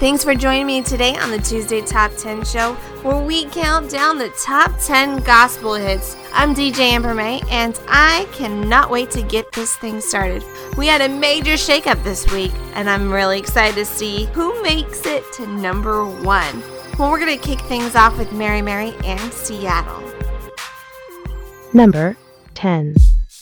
Thanks for joining me today on the Tuesday Top 10 show, where we count down the top 10 gospel hits. I'm DJ Amber May, and I cannot wait to get this thing started. We had a major shakeup this week, and I'm really excited to see who makes it to number 1. Well, we're going to kick things off with Mary Mary and Seattle. Number 10.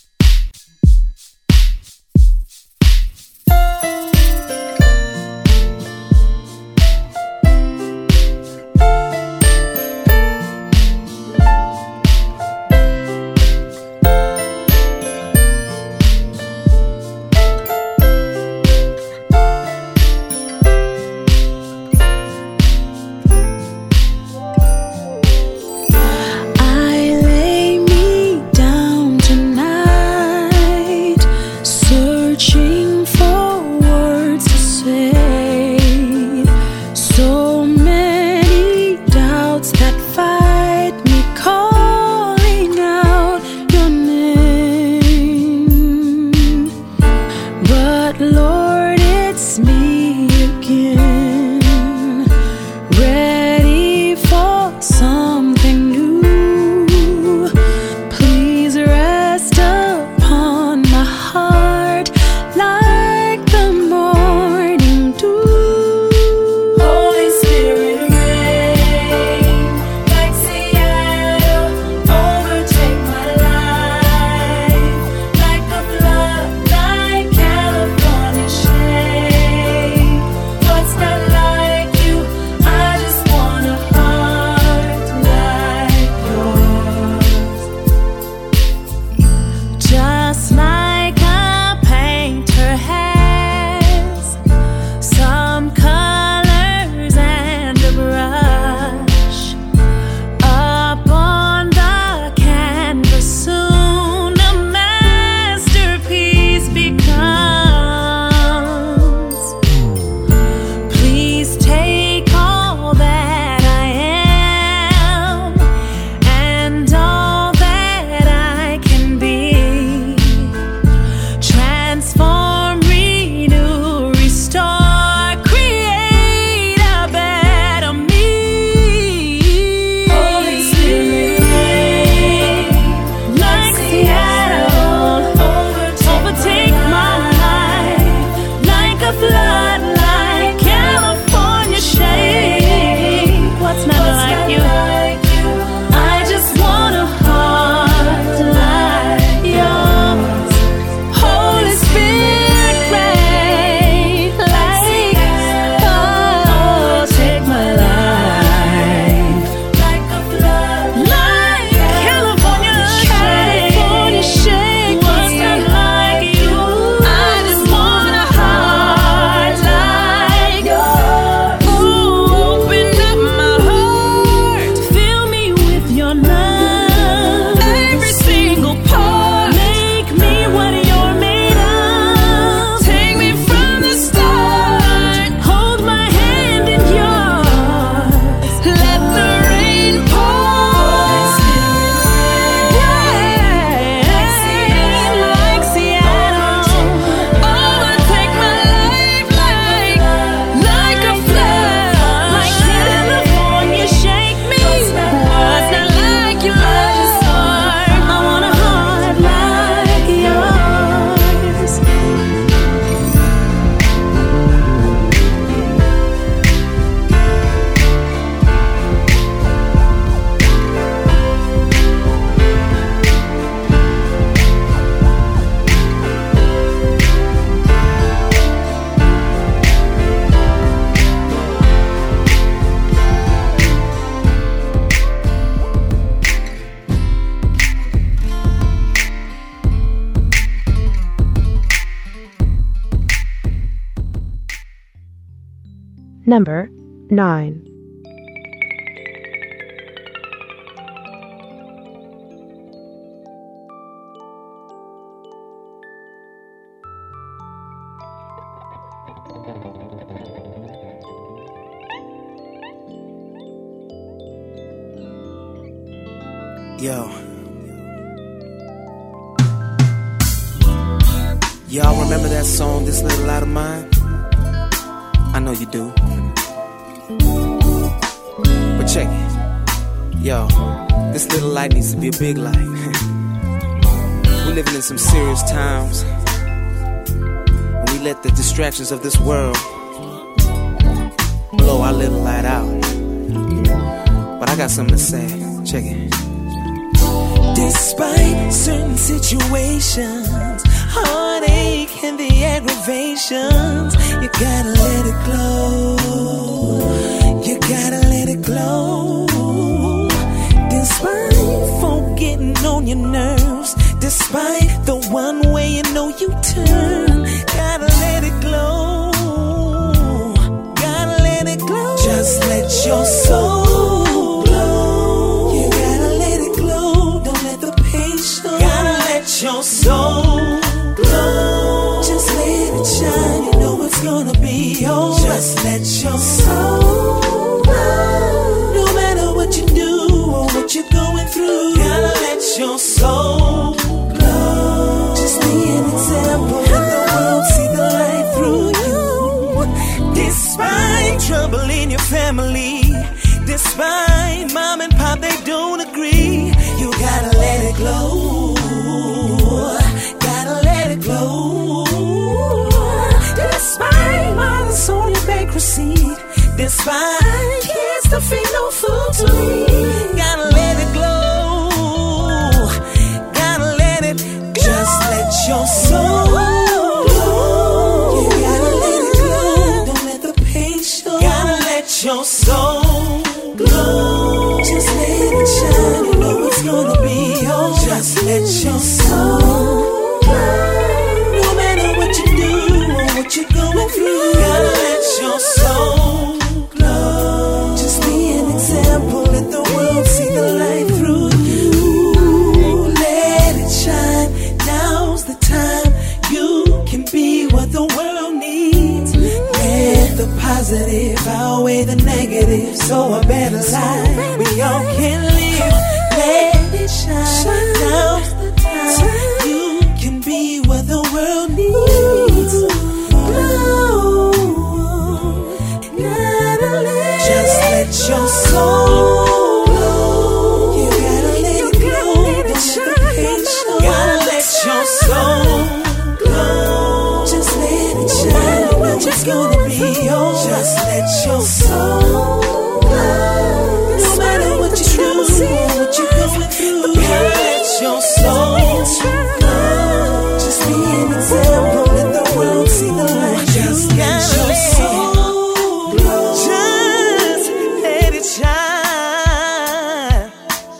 Number 9. Yo. Y'all remember that song, This Little Light of Mine? I know you do. But check it. Yo, this little light needs to be a big light. We're living in some serious times, and we let the distractions of this world blow our little light out. But I got something to say. Check it. Despite certain situations, heartache and the aggravations, you gotta let it glow. You gotta let it glow. Despite folk getting on your nerves, despite the one way you know you turn, gotta let it glow. Gotta let it glow. Just let your soul glow. You gotta let it glow. Don't let the pain show. Gotta let your soul glow. Just let it shine. You know it's gonna be alright. Just let your soul glow. No matter what you do or what you're going through, gotta let your soul glow. Just be an example. Let the world see the light through you. Despite trouble in your family, despite mom and pop, they don't agree, you gotta let it glow. Gotta let it glow. Despite mother's on your bank receipt, despite kids to feed no food to eat, gotta let it glow. Gotta let it glow. Just let your soul glow. You gotta let it glow. Don't let the pain show. Gotta let your soul glow. Just let it shine. You know it's gonna be alright. Just let your soul glow. No matter what you do or what you're going through, gotta let your soul glow. Just be an example. Let the world see the light through you. Let it shine. Now's the time. You can be what the world needs. Let the positive outweigh the negative, so a better life we all can live. Let it shine. Now's the time. You can be what the world needs. Glow. Just let your soul glow. You gotta let it glow. Don't let the pain show. Gotta let your soul glow. Just let it shine. You know it's gonna be alright. Just let your soul glow. No matter what you do or what you're going through, gotta let your soul glow. Just be an example. Let the world see the light. Just let your soul glow. Just let it shine.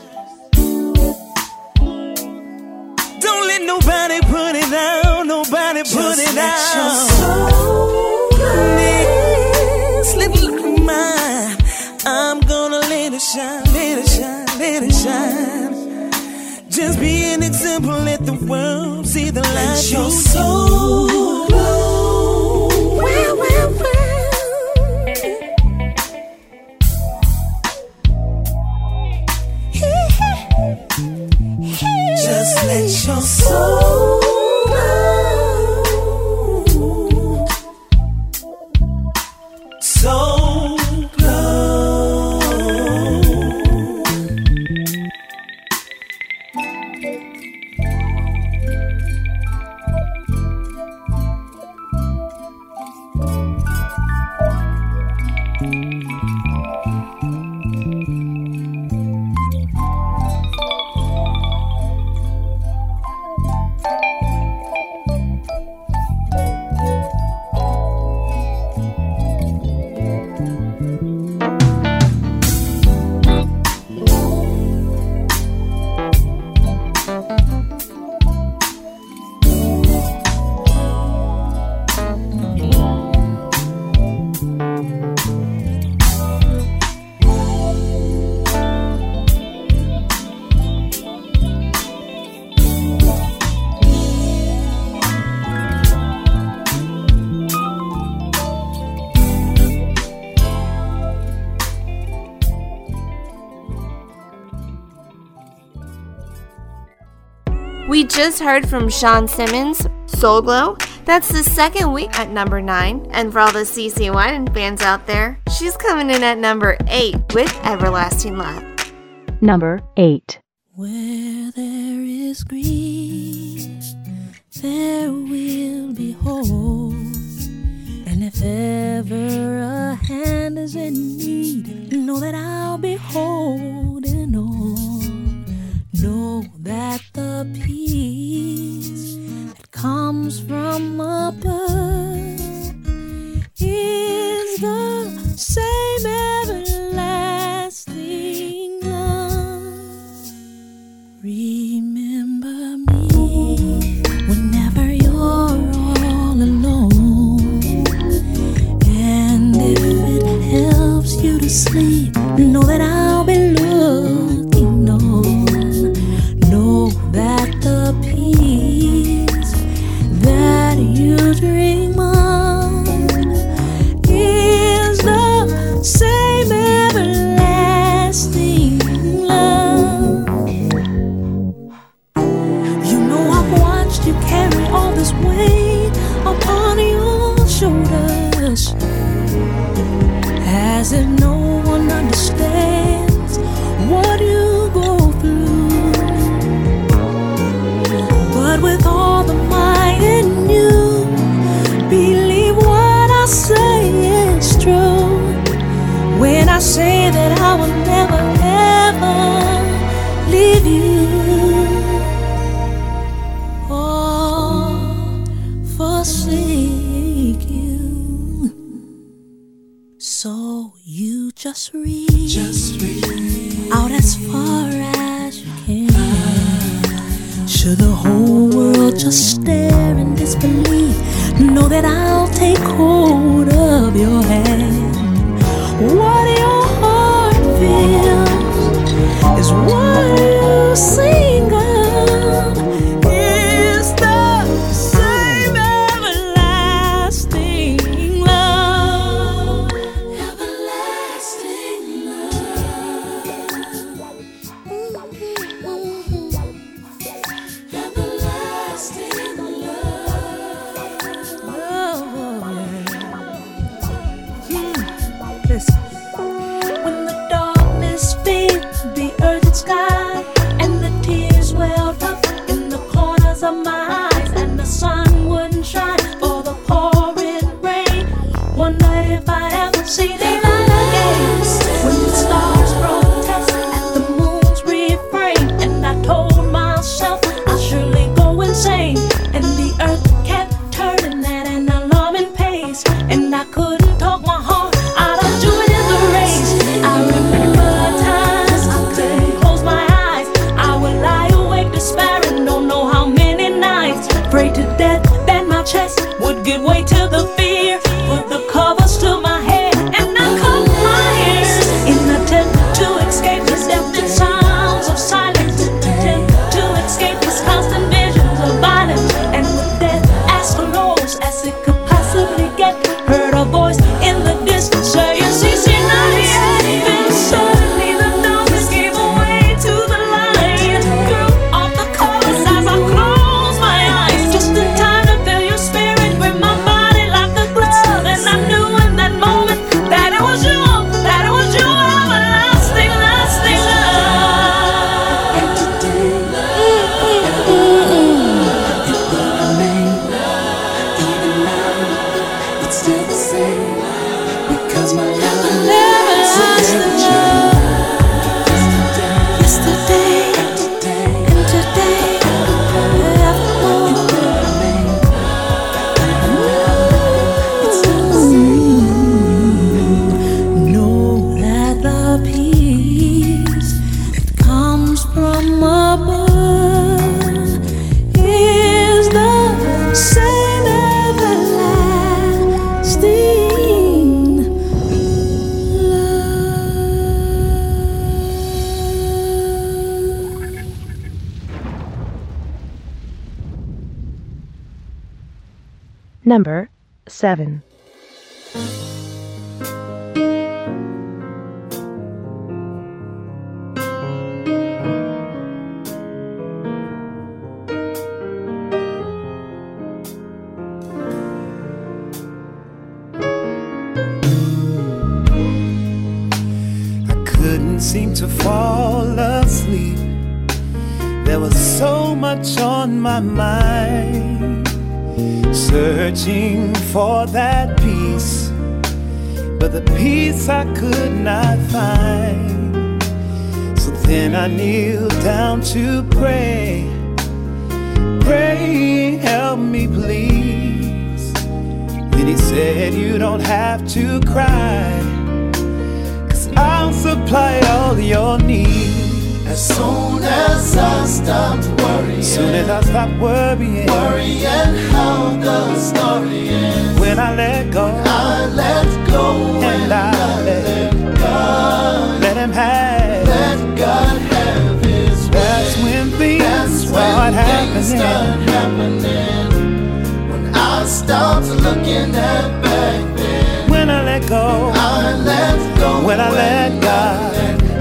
Don't let nobody put it down. Nobody put it down. Just let your soul glow. Slip like mine. I'm gonna let it shine. Let it shine. Let it shine. Just be an example. Let the world see the light. Let your soul glow. Well, well, well. Just let your soul glow. Soul glow. We just heard from Sean Simmons, Soul Glow, That's the second week at number 9. And for all the CeCe Winans fans out there, she's coming in at number 8 with Everlasting Love. Number 8. Where there is grief, there will be hope. And if ever a hand is in need, know that I'll be holding on. Know that the peace that comes from above is the same everlasting love. Remember me whenever you're all alone, and if it helps you to sleep, know that I'll be looking on. Know that the peace that you dream of is the same everlasting love. You know I've watched you carry all this weight upon your shoulders, as if no one understands what you go through. But with all the might in you, believe what I say is true. When I say that I will never ever leave you or forsake you. So you just reach out as far as you can. Should the whole world just stare in disbelief, know that I'll take hold of your hand. What your heart feels is what you sing of, is the same everlasting love. Everlasting love. Everlasting love. Listen. When the darkness filled the earth and sky, and the tears welled up in the corners of my eyes, and the sun wouldn't shine for the pouring rain, wondered if I'd ever see daylight again. When the stars protest at the moon's refrain, and I told myself I'll surely go insane, and the earth kept turning at an alarming pace, and I couldn't talk my heart out of joining the race. I remember times I couldn't close my eyes. I would lie awake despairing, don't know how many nights, afraid to death that my chest would give way to the fear. Put the covers to my head and I cut my ears in an attempt to escape the deafening sounds of silence, attempt to escape these constant visions of violence, and with death as close as it could possibly get, heard a voice in the distance saying, "CeCe, not yet." Then suddenly the darkness gave way to the light. Threw off the covers as I closed my eyes, just in time to feel your spirit grip my body like a glove. And I knew in that moment that it was you, that it was you, everlasting, lasting love. And today, it will remain. Even now, it's still the same, because my love never lost the love. Yesterday and today, evermore. Know that the peace that comes from above is the same everlasting love. Number 7. couldn't seem to fall asleep. There was so much on my mind, searching for that peace, but the peace I could not find. So then I kneeled down to pray. Pray, help me please. Then he said, you don't have to cry, 'cause I'll supply all your needs. As soon as I stopped worrying, As soon as I stopped worrying how the story ends. When I let go, I let go, and I let God, let him have. let God have his way. That's when things start happening. When I stopped looking at back then. When I let go, I let go. when I let God,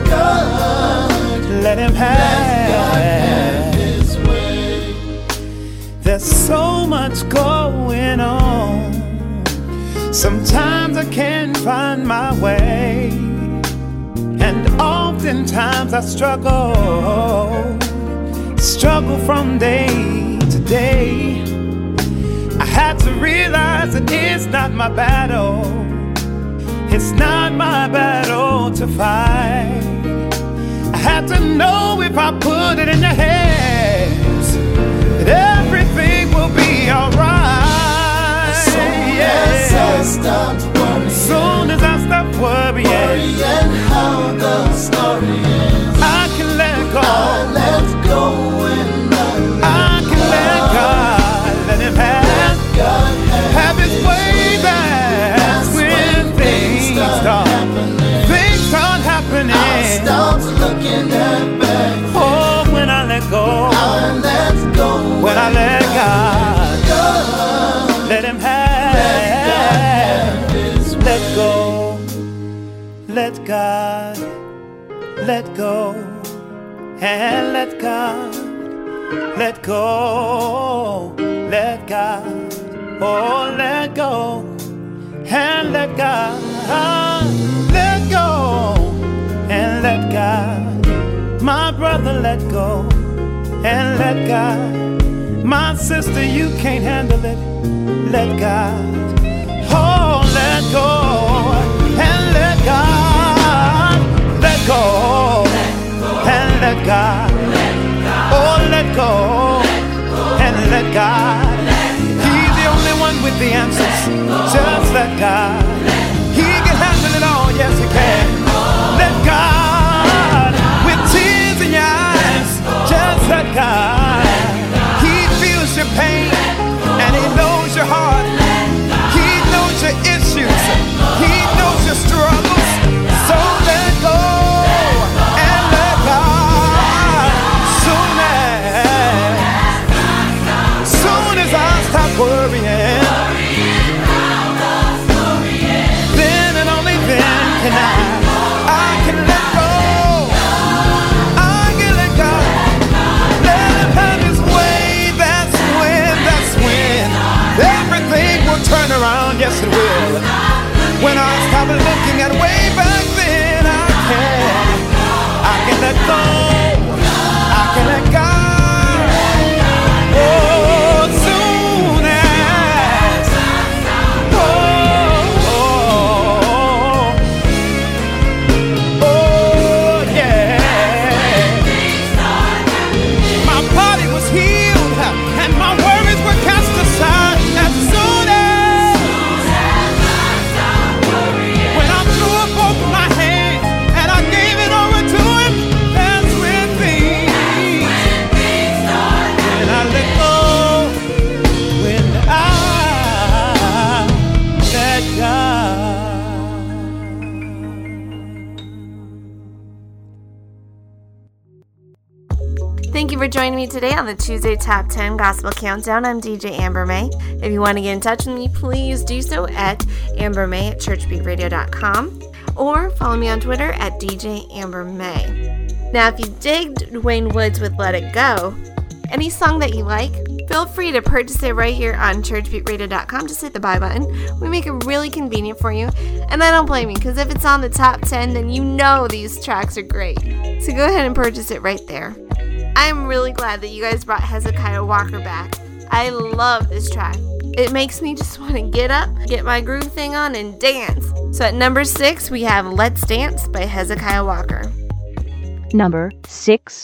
let him have his way. There's so much going on. Sometimes I can't find my way, and oftentimes I struggle from day to day. I had to realize that it's not my battle. It's not my battle to fight. I had to know if I put it in your hands that everything will be alright. As soon as I stopped worrying, As soon as I stop worrying how the story ends. I can let go. I let go and I can let God let him have his way. That's when things start happening. I stopped looking at back. Oh, when I let go, I let go. when I let God, let him have his way. let go, let God, let go, and let God, let go, let God, oh, let go, and let God, let go, and let God. My brother, let go, and let God. My sister, you can't handle it, let God. Oh, let go, and let God. Let go, and let God. Oh, let go, and let God. He's the only one with the answers. Just let God. He can handle it all, yes he can. Let God. With tears in your eyes, just let God. He feels your pain, and he knows your heart. He knows your issues. He knows your struggles. So let go and let God. Soon as I stop worrying, then and only then can I can let go. I can let go. Let him have his way. That's when everything will turn around. Yes, it will. When I stop looking at way back then, I can let go. I can let go. Oh, soon as. Oh, yeah. My body was healed, and my worries were cast aside. As soon as when I threw up both my hands and I gave it over to him, that's when I let go, when I let God. Thank you for joining me today on the Tuesday Top 10 Gospel Countdown. I'm DJ Amber May. If you want to get in touch with me, please do so at ambermay@churchbeatradio.com or follow me on Twitter at DJ Amber May. Now, if you dig Dwayne Woods with Let It Go, any song that you like, Feel free to purchase it right here on churchbeatradio.com. Just hit the buy button. We make it really convenient for you. And I don't blame you, because if it's on the top 10, then you know these tracks are great. So go ahead and purchase it right there. I'm really glad that you guys brought Hezekiah Walker back. I love this track. It makes me just want to get up, get my groove thing on, and dance. So at number 6, we have Let's Dance by Hezekiah Walker. Number 6.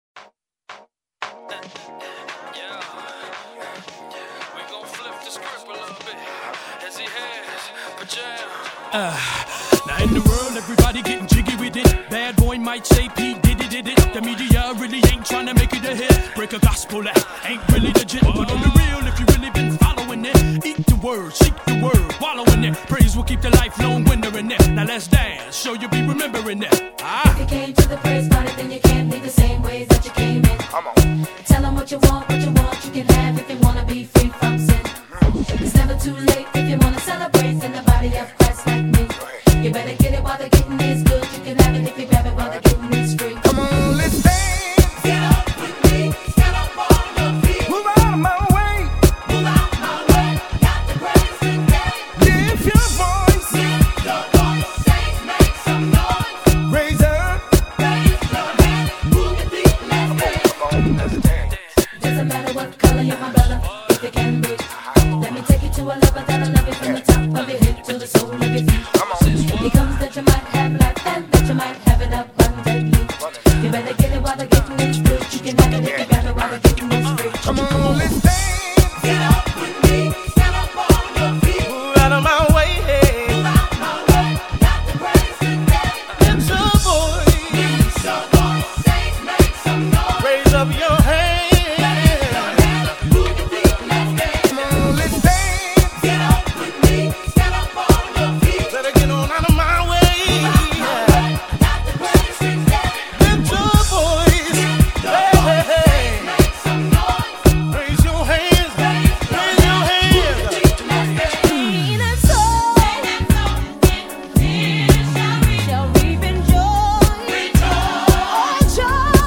Now in the world, everybody getting jiggy with it. Bad boy might say P. Did it. The media really ain't trying to make it a hit. Break a gospel that ain't really legit. But on the real, if you really been following it, eat the word, seek the word, wallow in it. Praise will keep the lifelong winner in it. Now let's dance, show you be remembering it. If you came to the praise party, then you can't leave the same ways that you came in. Come on. Tell them what you want, you can have if you wanna be free from sin. It's never too late if you wanna celebrate in the body of Christ like me. You better get it while the getting is good. You can have it if you grab it while the getting is free. Come on, let's dance. Get up with me, stand up on your feet. Move out of my way. Move out my way, got the praise today. Lift your voice. Lift your voice, saints, make some noise. Raise up. Raise your hand, move your feet, let's dance. Come on, let's dance. Doesn't matter what color you're my brother, if you can breathe. Let me take you to a level that'll love you from the top of your head to the sole of your feet. It comes that you might have life and that you might have it abundantly. You better get it while the getting is good. You can have it if you grab it while the getting is free. Come on, let's dance. Get up with me, stand up on your feet. Move out of my way. Move out my way, got the praise today. Lift your voice. Lift your voice, saints, make some noise. Raise up your hand. Raise your hand, move your feet, let's dance. Come on, let's dance. Get up with me, stand up on your feet. Better get on out of my way. Got the praise today. Lift your voice. Hey, Make some noise. raise your hands. Raise your hands. Shall reap in joy. Rejoice.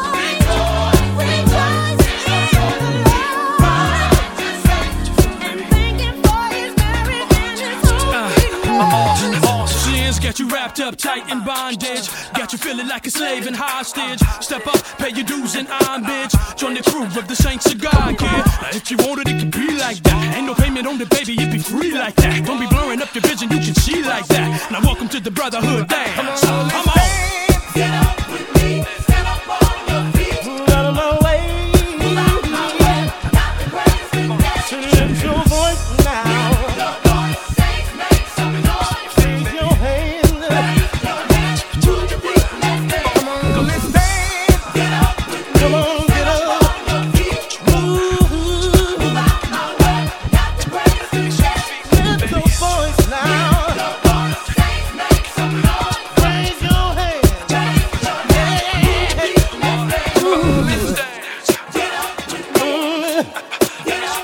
Rejoice in the Lord. And thanking for His merit and His holy All sins got you wrapped up tight in bondage. Got you feeling like a slave and hostage. Step up, pay your dues and homage. Join the crew of the saints of God, kid. Now if you want it, it can be like that. Ain't no payment on the baby, it be free like that. Don't be blurring up your vision, you can see like that. Now welcome to the brotherhood dance. Come on. Get up with me, stand up on your feet. Move out of my way. Move out my way, got the praise today. Lift your voice now. Your voice, saints, make some noise. Raise your hands. Raise your hand, move your feet, let's dance. Come on, let's dance. Get up with me, Come on, get stand up. on your feet. Move. Move out my way, got the praise today. Lift your voice now. Your voice, saints, make some noise. Raise your hands. Raise your hand, move your feet, let's dance. Get up with me, get up,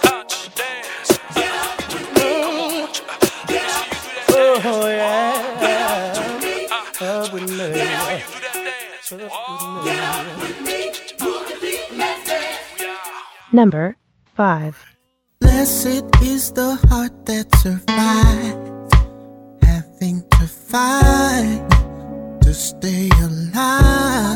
Oh yeah. Up with me. move your feet, let's dance. Number 5. Blessed is the heart that survives, having to fight to stay alive.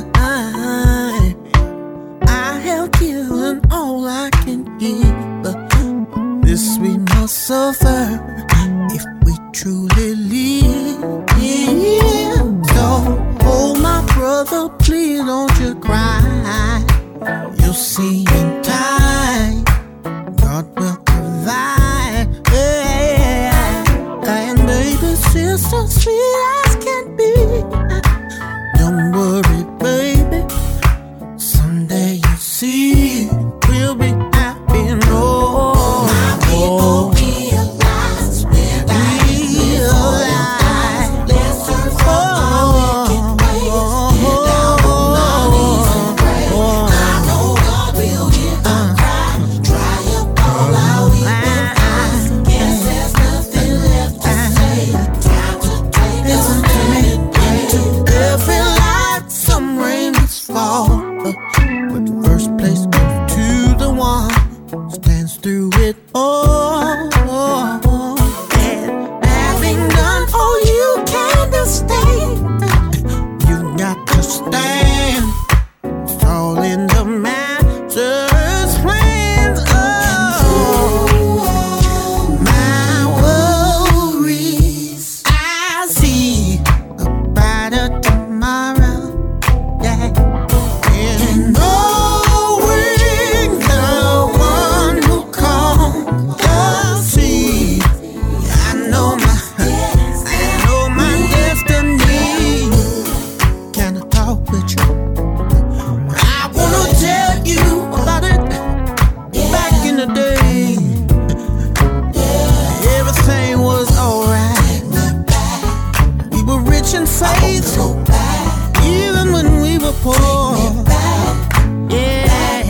I have given all I can give, but this we must suffer if we truly live. So, oh my brother, please don't you cry. You'll see in time God will provide. Yeah. And baby, sister, sweet as can be. Don't worry, baby. Someday you'll see we'll be happy and oh, my people realize where I realize. Let's turn from our wicked ways. Get down on our knees and pray. I know God will hear our cry. Dry up all our weeping eyes. Guess there's nothing left to say. Time to take a turn and pray. much in faith, even when we were poor. Yeah,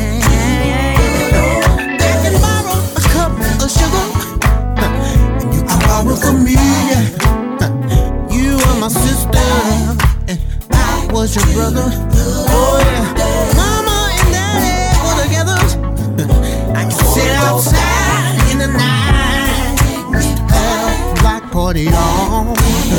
they can borrow a cup of sugar, and you can borrow from me. You are my sister, and I was your brother. Oh yeah, mama and daddy were together. I can sit outside in the night, have a black party on.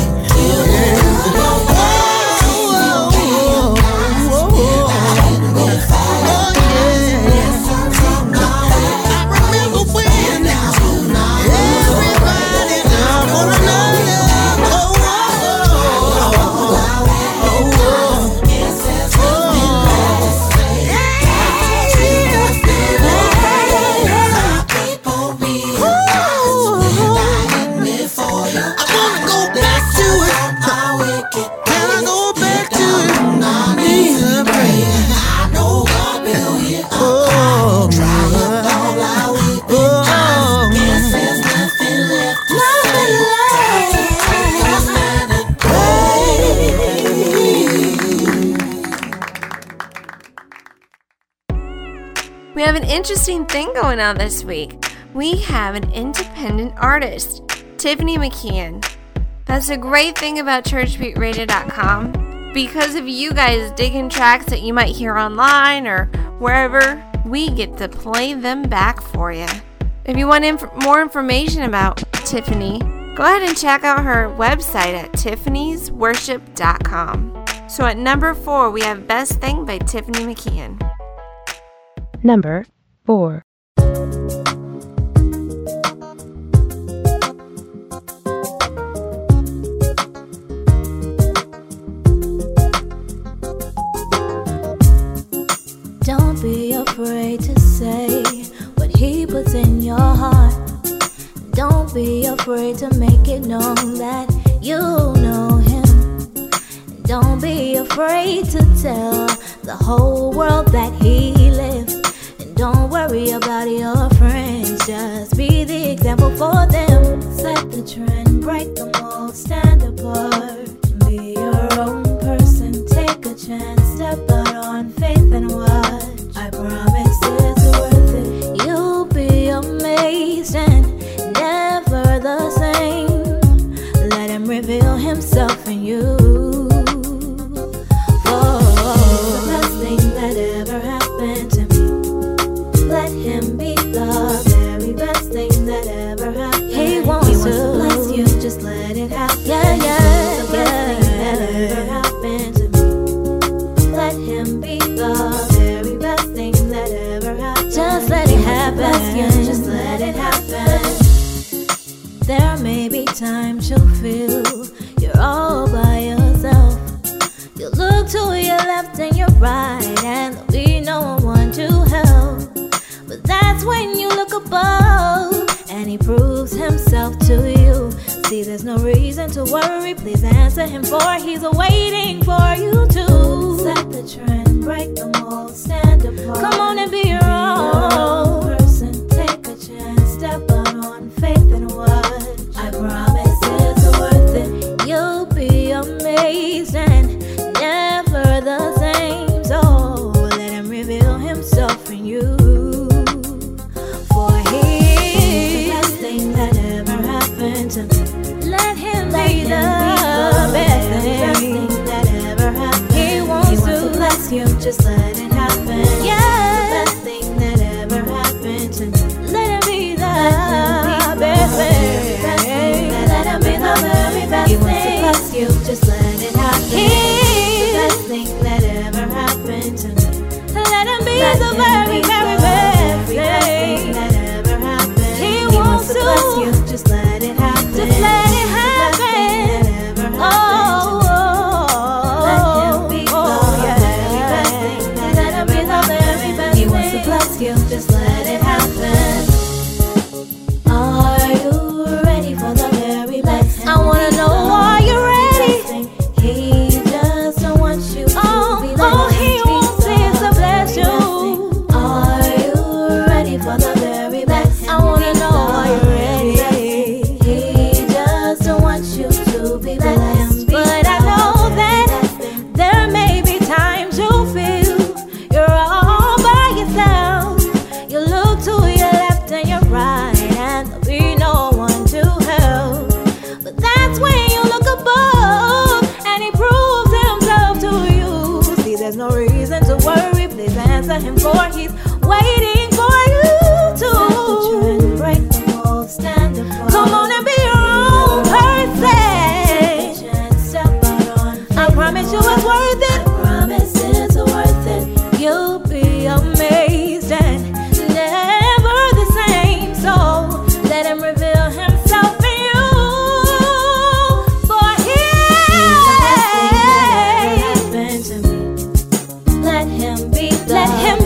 We have an interesting thing going on this week. We have an independent artist, Tiffany McKeon. That's a great thing about ChurchBeatRadio.com. Because of you guys digging tracks that you might hear online or wherever, we get to play them back for you. If you want more information about Tiffany, go ahead and check out her website at tiffany'sworship.com. So at number 4, we have Best Thing by Tiffany McKeon. Number 4. Don't be afraid to say what he puts in your heart. Don't be afraid to make it known that you know him. Don't be afraid to tell the whole world that he lives. And don't worry about your friends, just be the example for them. Set the trend, break the mold, stand apart. Be your own person, take a chance, step out on faith and watch. I promise it's worth it. You'll be amazed and never the same. Let him reveal himself in you. The best thing that ever happened to me. Let him be the very best thing that ever happened. He wants to bless you, just let it happen. Yeah. The best thing that ever happened to me. Let him be the very best thing that ever happened. Just let it happen. Bless you, just let it happen. There may be times you'll feel you're all by yourself. You look to your left and your right, and there'll be no one to help. But that's when you look above, and he proves himself to you. See, there's no reason to worry, please answer him, for he's waiting for you to set the trend, break the mold, stand apart. Come on and be your own person, take a chance, step out on faith and watch. I promise it's worth it. You'll be amazed and never the same. So let him reveal himself in you. For he's the best thing that ever happened to me. Let him be the best thing that ever happened. He wants to bless you, just let it happen. Yeah, the best thing that ever happened to me. Let him be the best thing. Let him be the very best thing. He wants to bless you, just let it happen. He's the best thing that ever happened to me. Let him be the very, very best thing that ever happened. He wants to bless you, just let it happen. Just let it happen. Oh, let him be the very best thing. Let him be the very best thing. He wants to bless you, just let it happen. Are you ready for the very best thing? I wanna know, are you ready? blessed. But I know that there may be times you feel you're all by yourself. You look to your left and your right, and there'll be no one to help. But that's when you look above, and he proves himself to you. See, there's no reason to worry. Please answer him, for he's waiting for you to break the mold, stand apart. Come on and be your own person. I promise you it's worth it. I promise it's worth it. You'll be amazed and never the same. So let him reveal himself in you. For he happened to me. Let him be the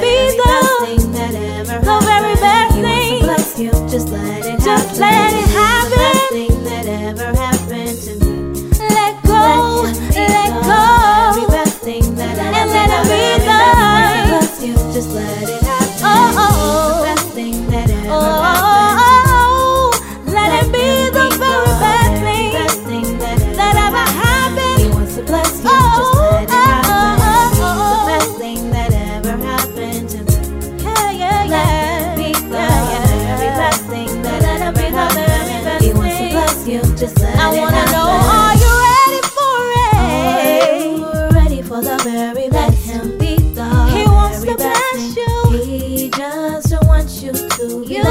very best thing. Bless you. Just let it happen. The best thing that ever happened to me. Let go. The very best thing that ever happened to me. Bless you. Just let it happen. The best thing that ever happened to me. Let it be the very best thing that ever happened. He wants to bless you. Just let it happen. The best thing that ever happened to me. Let it be the very best thing that ever happened. He wants to bless you. Just let it happen. I wanna know, are you ready for it? Are you ready for the very best? Let him be the He wants to bless you. He just wants you to you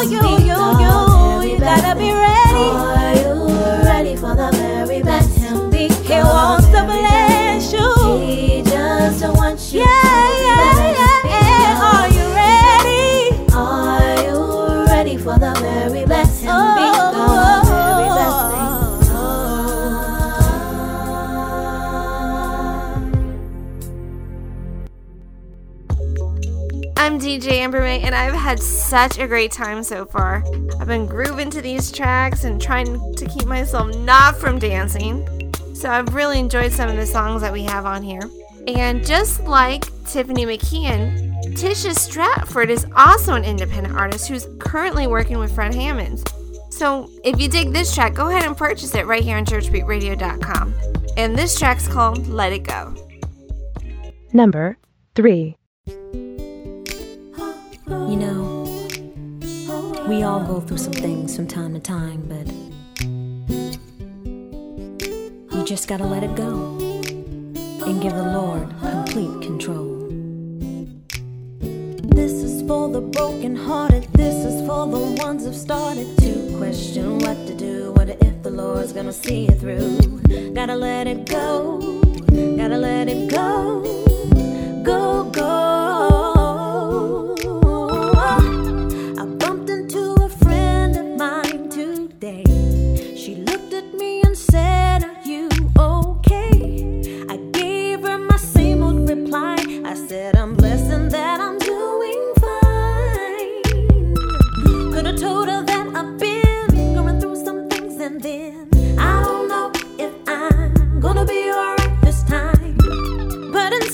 gotta be ready. Are you ready for the very best? Let him be He wants to bless you. He just wants you to Are you ready? Are you ready for the very best? Let him be the very best thing. I'm DJ Amber May, and I've had such a great time so far. I've been grooving to these tracks and trying to keep myself not from dancing. So I've really enjoyed some of the songs that we have on here. And just like Tiffany McKeon, Tisha Stratford is also an independent artist who's currently working with Fred Hammonds. So if you dig this track, go ahead and purchase it right here on churchbeatradio.com. And this track's called Let It Go. Number 3. You know, we all go through some things from time to time, but you just gotta let it go and give the Lord complete control. This is for the brokenhearted. This is for the ones who've started to question what to do. What if the Lord's gonna see it through? Gotta let it go. Gotta let it go. Go, go. I bumped into a friend of mine today. She looked at me and said, "Are you okay?" I gave her my same old reply. I said, "I'm blessed and that I'm doing fine." Could have told her that I've been going through some things, and then I don't know if I'm gonna be alright this time. But instead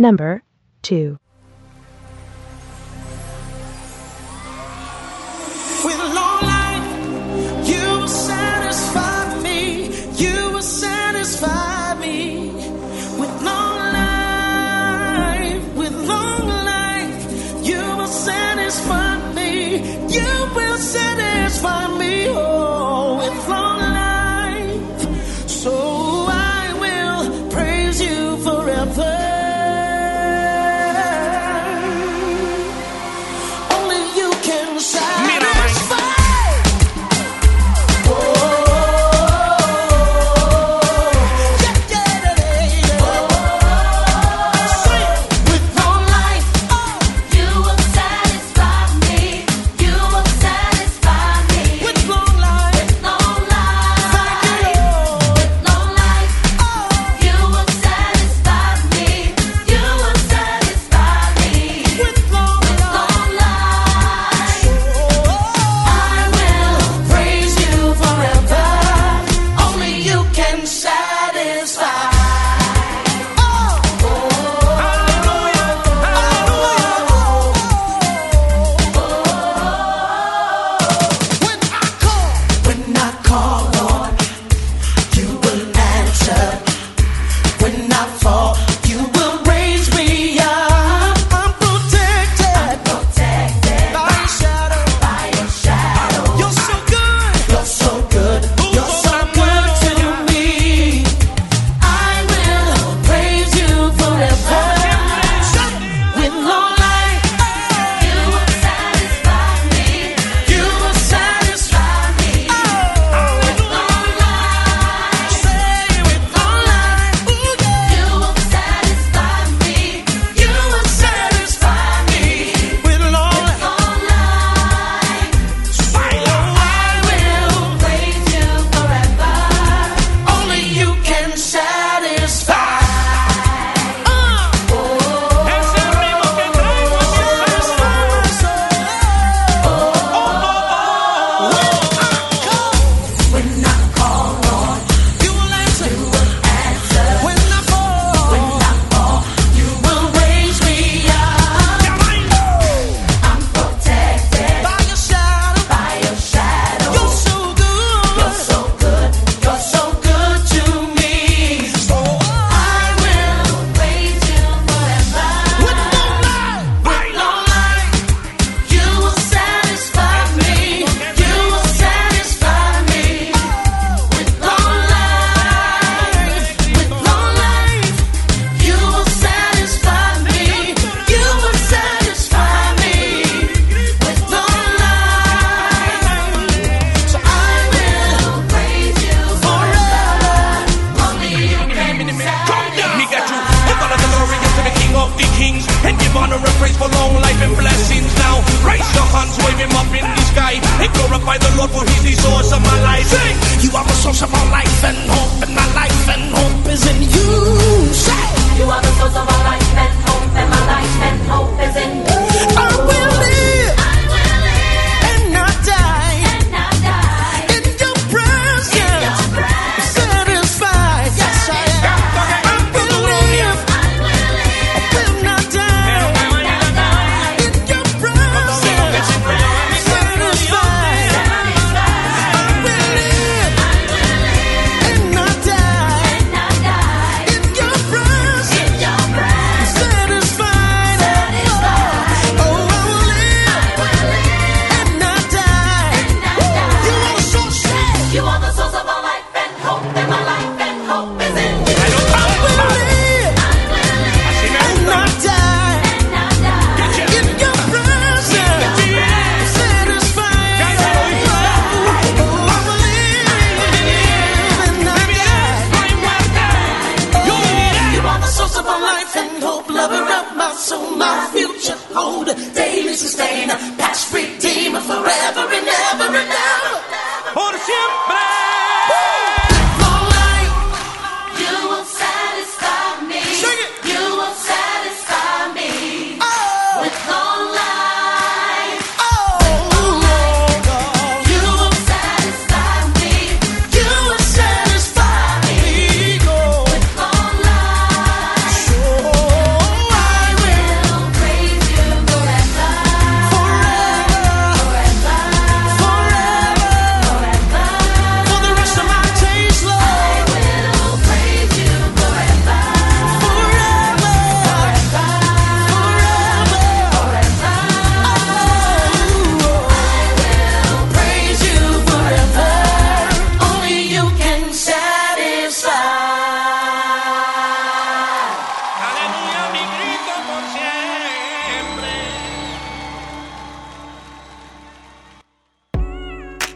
Number 2. With long life, you will satisfy me. You will satisfy me. With long life, you will satisfy me. You will satisfy me. Oh, with long life, so I will praise you forever.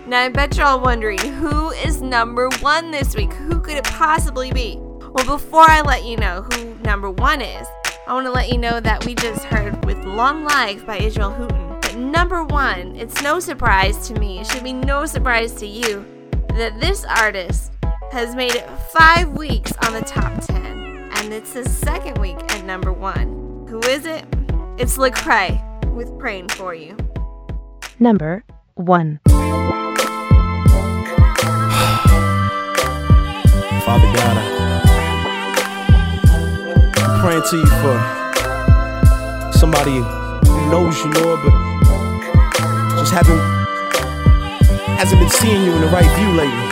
Now I bet you're all wondering, who is number 1 this week? Who could it possibly be? Well, before I let you know who number 1 is, I want to let you know that we just heard With Long Life by Israel Houghton. But number 1, it's no surprise to me, it should be no surprise to you, that this artist has made it 5 weeks on the top 10. And it's his 2nd week at number 1. Who is it? It's Lecrae with Praying For You. Number 1. Father God, I'm praying to you for somebody who knows you, Lord, but just hasn't been seeing you in the right view lately.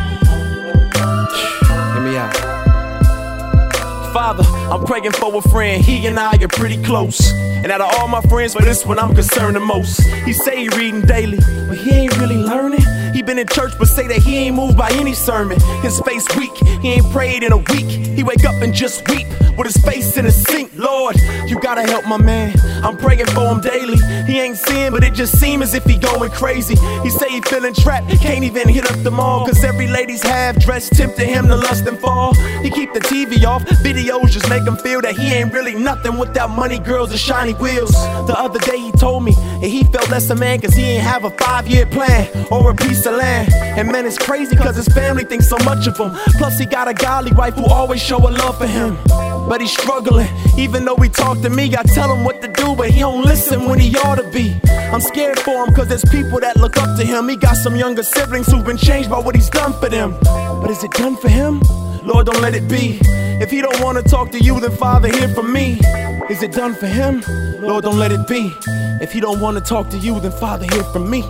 Hear me out. Father, I'm praying for a friend, he and I are pretty close. And out of all my friends, for this one I'm concerned the most. He say he reading daily, but he ain't really learning. He been in church but say that he ain't moved by any sermon. His face weak, he ain't prayed in a week. He wake up and just weep with his face in the sink. Lord, you gotta help my man, I'm praying for him daily. He ain't seeing, but it just seems as if he going crazy. He say he feeling trapped, can't even hit up the mall, cause every lady's half-dressed tempting him to lust and fall. He keep the TV off, videos just make him feel that he ain't really nothing without money, girls, and shiny wheels. The other day he told me that he felt less a man cause he ain't have a 5-year plan or a piece of land. And man, it's crazy cause his family thinks so much of him. Plus he got a godly wife who always show a love for him. But he's struggling, even though he talk to me, I tell him what to do, but he don't listen when he ought to be. I'm scared for him cause there's people that look up to him. He got some younger siblings who've been changed by what he's done for them. But is it done for him? Lord, don't let it be. If he don't want to talk to you, then Father, hear from me. Is it done for him? Lord, don't let it be. If he don't want to talk to you, then Father, hear from me.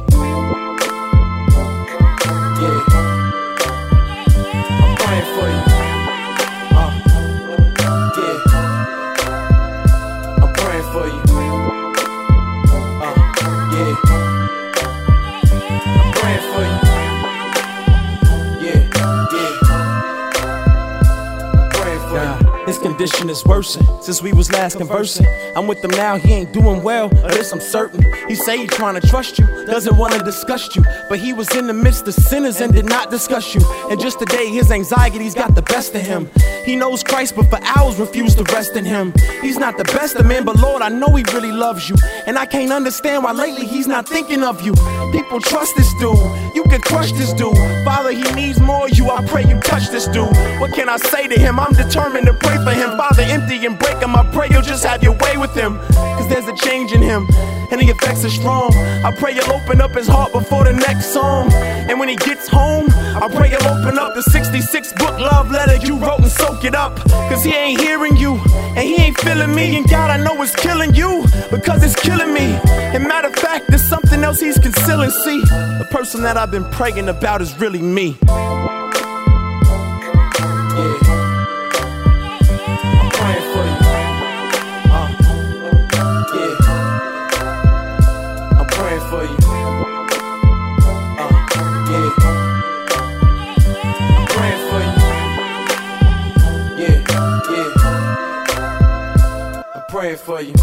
Yeah, I'm praying for you. Yeah, I'm praying for you. Yeah, I'm praying for you. His condition is worsen since we was last conversing. I'm with him now, he ain't doing well, of this I'm certain. He say he trying to trust you, doesn't want to discuss you, but he was in the midst of sinners and did not discuss you. And just today his anxiety's got the best of him. He knows Christ but for hours refused to rest in him. He's not the best of men, but Lord, I know he really loves you. And I can't understand why lately he's not thinking of you. People trust this dude, you can crush this dude. Father, he needs more of you, I pray you touch this dude. What can I say to him? I'm determined to pray for him. Father, empty and break him, I pray you'll just have your way with him. Cause there's a change in him, and the effects are strong. I pray you'll open up his heart before the next song. And when he gets home, I pray you'll open up the 66 book love letter you wrote and soak it up. Cause he ain't hearing you, and he ain't feeling me. And God, I know it's killing you, because it's killing me. And matter of fact, there's something else he's concealing. See, the person that I've been praying about is really me. Praying for you.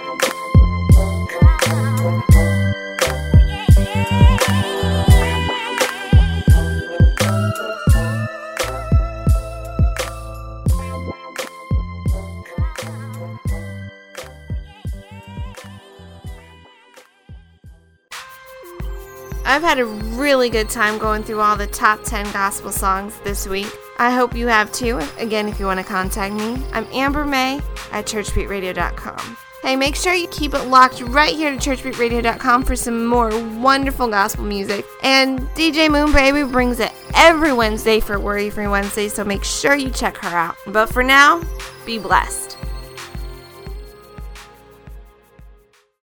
I've had a really good time going through all the top 10 gospel songs this week. I hope you have too. Again, if you want to contact me, I'm Amber May at churchbeatradio.com. Hey, make sure you keep it locked right here to churchbeatradio.com for some more wonderful gospel music. And DJ Moon Baby brings it every Wednesday for Worry Free Wednesday, so make sure you check her out. But for now, be blessed.